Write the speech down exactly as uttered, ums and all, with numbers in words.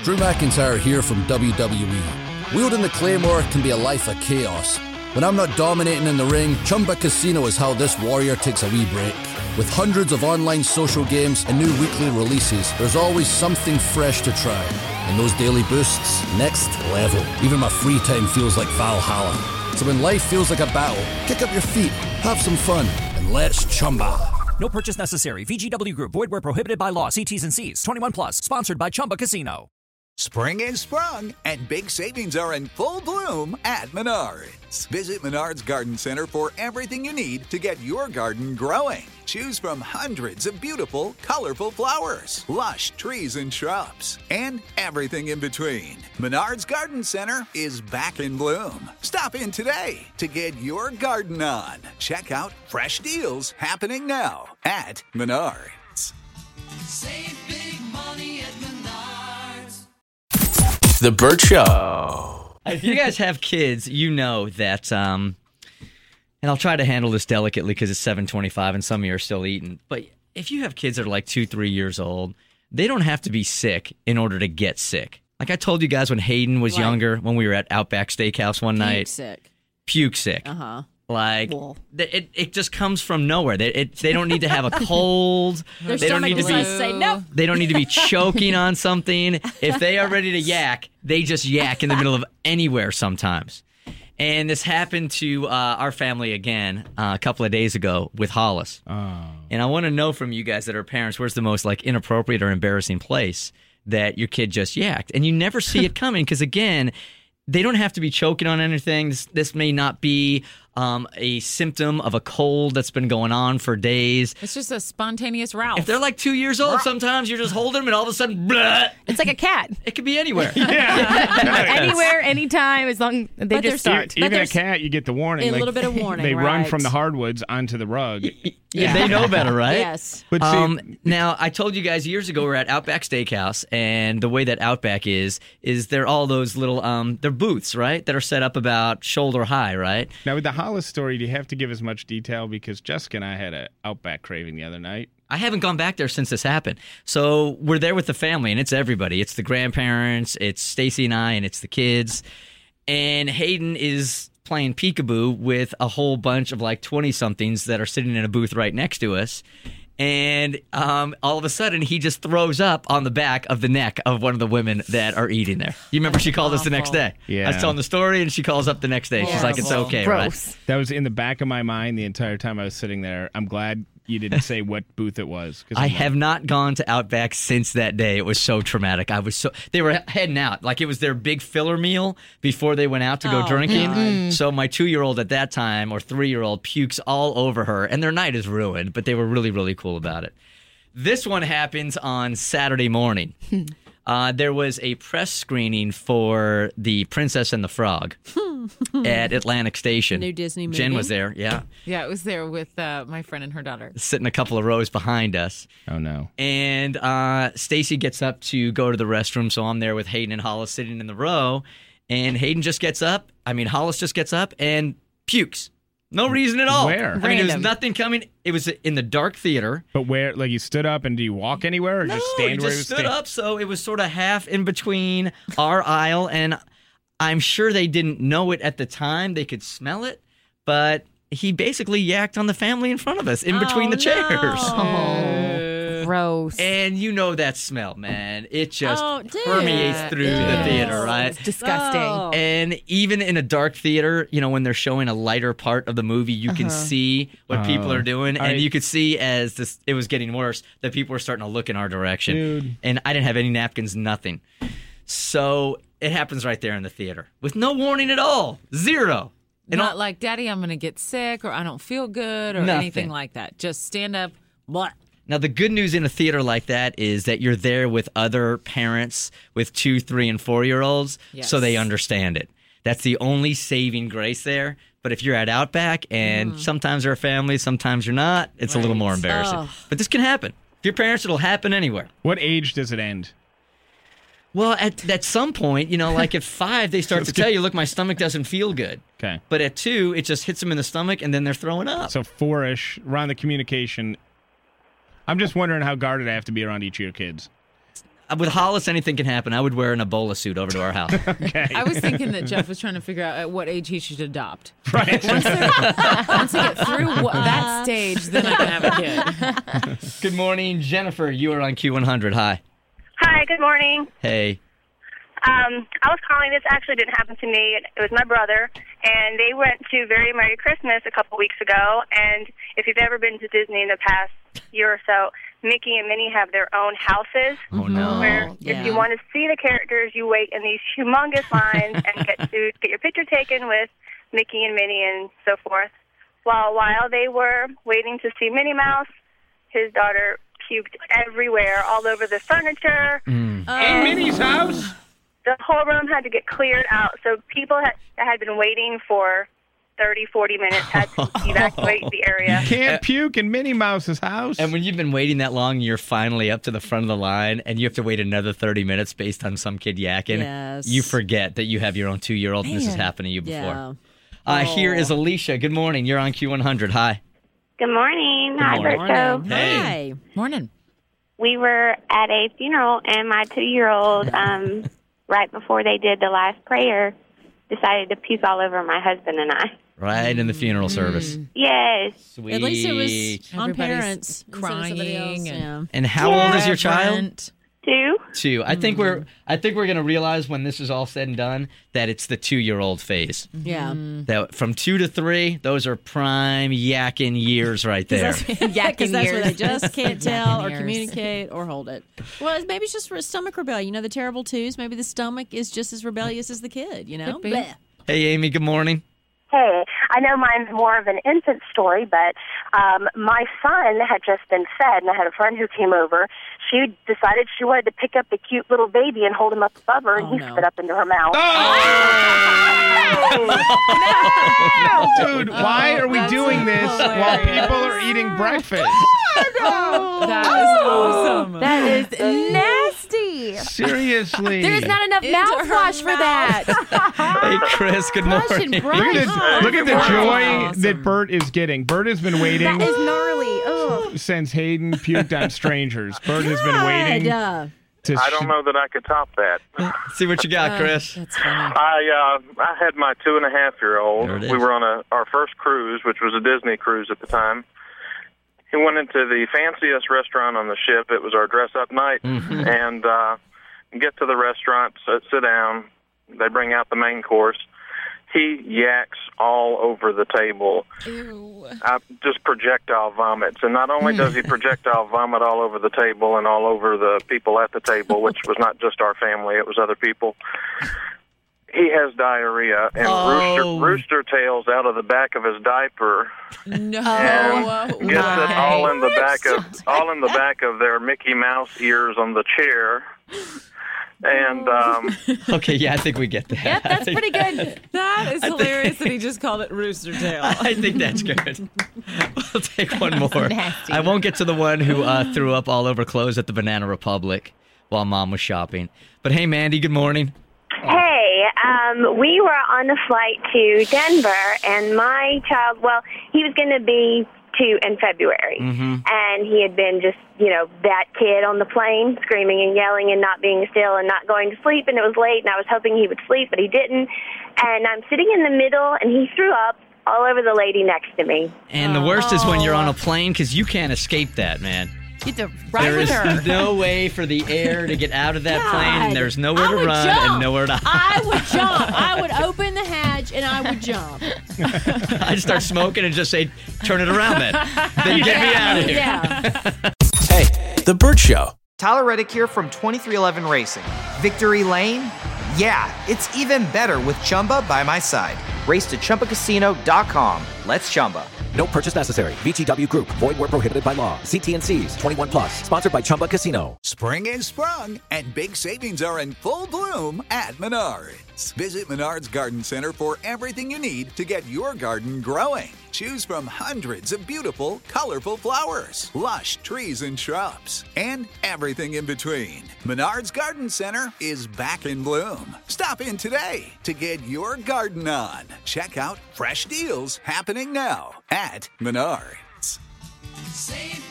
Drew McIntyre here from W W E. Wielding the Claymore can be a life of chaos. When I'm not dominating in the ring, Chumba Casino is how this warrior takes a wee break. With hundreds of online social games and new weekly releases, there's always something fresh to try. And those daily boosts, next level. Even my free time feels like Valhalla. So when life feels like a battle, kick up your feet, have some fun, and let's Chumba. No purchase necessary. V G W Group. Void where prohibited by law. See T's and C's. twenty-one plus. Sponsored by Chumba Casino. Spring is sprung, and big savings are in full bloom at Menards. Visit Menards Garden Center for everything you need to get your garden growing. Choose from hundreds of beautiful, colorful flowers, lush trees and shrubs, and everything in between. Menards Garden Center is back in bloom. Stop in today to get your garden on. Check out fresh deals happening now at Menards. Save big money at Menards. The Burt Show. If you guys have kids, you know that, um, and I'll try to handle this delicately because it's seven twenty-five and some of you are still eating, but if you have kids that are like two, three years old, they don't have to be sick in order to get sick. Like I told you guys when Hayden was Right. younger, when we were at Outback Steakhouse one Puke night. sick. Puke sick. Uh-huh. Like, Well. th- it, it just comes from nowhere. They, it, they don't need to have a cold. Their they don't stomach need to is be. gonna say no. They don't need to be choking on something. If they are ready to yak, they just yak in the middle of anywhere sometimes. And this happened to uh, our family again uh, a couple of days ago with Hollis. Oh. And I want to know from you guys that are parents, where's the most like inappropriate or embarrassing place that your kid just yacked? And you never see it coming because, again, they don't have to be choking on anything. This, this may not be um, a symptom of a cold that's been going on for days. It's just a spontaneous Ralph. If they're like two years old, sometimes you're just holding them and all of a sudden, blah, It's like a cat. it could be anywhere. Anywhere, anytime, as long as they But just there's- start. But Even a there's cat, you get the warning. a like, little bit of warning, They run right. from the hardwoods onto the rug. Yeah, they know better, right? Yes. But see, Um, now, I told you guys years ago we we're at Outback Steakhouse, and the way that Outback is, is they're all those little, um, they're booths, right, that are set up about shoulder high, right? now with the Hollis story, do you have to give as much detail? Because Jessica and I had an Outback craving the other night. I haven't gone back there since this happened. So we're there with the family, and it's everybody. It's the grandparents, it's Stacy and I, and it's the kids. And Hayden is playing peekaboo with a whole bunch of like twenty-somethings that are sitting in a booth right next to us. And um, all of a sudden, he just throws up on the back of the neck of one of the women that are eating there. You remember she called us the next day? Yeah. I was telling the story, and she calls up the next day. She's like, it's Horrible. okay, Gross. right? That was in the back of my mind the entire time I was sitting there. I'm glad you didn't say what booth it was. 'cause I I'm like, have not gone to Outback since that day. It was so traumatic. I was so they were heading out like it was their big filler meal before they went out to go Oh, drinking. God. So my two-year-old at that time or three-year-old pukes all over her, and their night is ruined. But they were really, really cool about it. This one happens on Saturday morning. Uh, there was a press screening for The Princess and the Frog at Atlantic Station. New Disney Jen movie? was there, yeah, Yeah, it was there with uh, my friend and her daughter. sitting a couple of rows behind us. Oh, no. And uh, Stacy gets up to go to the restroom, so I'm there with Hayden and Hollis sitting in the row. And Hayden just gets up. I mean, Hollis just gets up and pukes. No reason at all. Where? I mean, there's Random. nothing coming. It was in the dark theater. But where, like, you stood up and do you walk anywhere or No, just he stand where just you stood stand? up, so it was sort of half in between our aisle, and I'm sure they didn't know it at the time. They could smell it, but he basically yacked on the family in front of us, in between Oh, the chairs. no. Gross. And you know that smell, man. It just Oh, dude. permeates through the Ew. theater, right? It's disgusting. Oh. And even in a dark theater, you know, when they're showing a lighter part of the movie, you can see what people Oh. are doing. I- And you could see as this it was getting worse that people were starting to look in our direction. Dude. And I didn't have any napkins, nothing. So it happens right there in the theater with no warning at all. Zero. And Not all- like, Daddy, I'm going to get sick or I don't feel good or Nothing. anything like that. Just stand up. What? Now, the good news in a theater like that is that you're there with other parents with two, three, and four-year-olds, Yes. so they understand it. That's the only saving grace there. But if you're at Outback, and sometimes they're a family, sometimes you're not, it's a little Right. more embarrassing. Ugh. But this can happen. If you're parents, it'll happen anywhere. What age does it end? Well, at, at some point, you know, like at five, they start to tell you, look, my stomach doesn't feel good. Okay. But at two, it just hits them in the stomach, and then they're throwing up. So four-ish, around the communication. I'm just wondering how guarded I have to be around each of your kids. with Hollis, anything can happen. I would wear an Ebola suit over to our house. Okay. I was thinking that Jeff was trying to figure out at what age he should adopt. Right. Once, they're- once they get through wha- that stage, then I can have a kid. Good morning, Jennifer. You are on Q one hundred. Hi. Hi, good morning. Hey. Um, I was calling. This actually didn't happen to me. It was my brother, and they went to Very Merry Christmas a couple weeks ago. And if you've ever been to Disney in the past year or so, Mickey and Minnie have their own houses. Oh, no. Where Yeah. if you want to see the characters, you wait in these humongous lines and get to get your picture taken with Mickey and Minnie and so forth. While while they were waiting to see Minnie Mouse, his daughter puked everywhere, all over the furniture. Mm. In Minnie's house? The whole room had to get cleared out. So people had, that had been waiting for thirty, forty minutes had to evacuate the area. Can't puke in Minnie Mouse's house. And when you've been waiting that long, you're finally up to the front of the line, and you have to wait another thirty minutes based on some kid yakking. Yes. You forget that you have your own two-year-old, and this has Man. happened to you before. Yeah. Uh, here is Alicia. Good morning. You're on Q one hundred. Hi. Good morning. Good Hi, morning. Berto. Hey. Hi. Morning. We were at a funeral, and my two-year-old, um, right before they did the last prayer, decided to puke all over my husband and I. Right in the funeral service. Yes. Sweet. At least it was on Everybody's parents instead of somebody crying else. and- Yeah. And how old is your child? Reverent. Two. Two. I think we're. I think we're gonna realize when this is all said and done that it's the two-year-old phase. Yeah. That from two to three, those are prime yakking years right there. Yeah, because that's where they years. just can't tell or years. communicate or hold it. Well, it's- maybe it's just for a stomach rebellion. You know, the terrible twos. Maybe the stomach is just as rebellious as the kid. You know. Could be. Bleh. Hey, Amy. Good morning. Hey, I know mine's more of an infant story, but um, my son had just been fed, and I had a friend who came over. She decided she wanted to pick up the cute little baby and hold him up above her, and Oh, he no. spit up into her mouth. Dude, why are we That's doing this while hilarious. people are eating breakfast? That is awesome. That is nasty. Seriously. There's not enough Into her mouthwash for that. Hey, Chris. Good Brush morning. and brush. Look at this, Oh, look at the wow. joy Awesome. that Bert is getting. Bert has been waiting That is gnarly. Ugh. since Hayden puked on strangers. Bert has been waiting God, uh, to. I don't know that I could top that. See what you got, Chris. That's funny. I uh, I had my two and a half year old. There it is. We were on a our first cruise, which was a Disney cruise at the time. He went into the fanciest restaurant on the ship. It was our dress up night, Mm-hmm. and uh, get to the restaurant, sit, sit down. They bring out the main course. He yaks all over the table. I, just projectile vomits. And not only does he projectile vomit all over the table and all over the people at the table, which was not just our family, it was other people, he has diarrhea and Oh. rooster, rooster tails out of the back of his diaper. No. And gets it all in the back of all in the back of their Mickey Mouse ears on the chair. And um, Okay, yeah, I think we get that. Yep, I that's think- pretty good. That is hilarious that he just called it rooster tail. I think that's good. We'll take one more. nasty. I won't get to the one who uh, threw up all over clothes at the Banana Republic while Mom was shopping. But hey, Mandy, good morning. Hey, um, we were on a flight to Denver, and my child, well, he was going to be two in February, Mm-hmm. and he had been just, you know, that kid on the plane, screaming and yelling and not being still and not going to sleep, and it was late, and I was hoping he would sleep, but he didn't, and I'm sitting in the middle, and he threw up all over the lady next to me. And the worst is when you're on a plane because you can't escape that, man. You have to ride There with is her. no way for the air to get out of that God. plane, and there's nowhere I to would run jump. and nowhere to I would jump. I would open the hatch and I would jump. I'd start smoking and just say, turn it around then. Then get me out of here. Yeah. Hey, The Burt Show. Tyler Reddick here from twenty-three eleven Racing. Victory Lane? Yeah, it's even better with Chumba by my side. Race to Chumba Casino dot com. Let's Chumba. No purchase necessary. V G W Group. Void where prohibited by law. See T and C's. twenty-one plus. Sponsored by Chumba Casino. Spring is sprung, and big savings are in full bloom at Menards. Visit Menards Garden Center for everything you need to get your garden growing. Choose from hundreds of beautiful, colorful flowers, lush trees and shrubs, and everything in between. Menards Garden Center is back in bloom. Stop in today to get your garden on. Check out fresh deals happening now at Menards. Save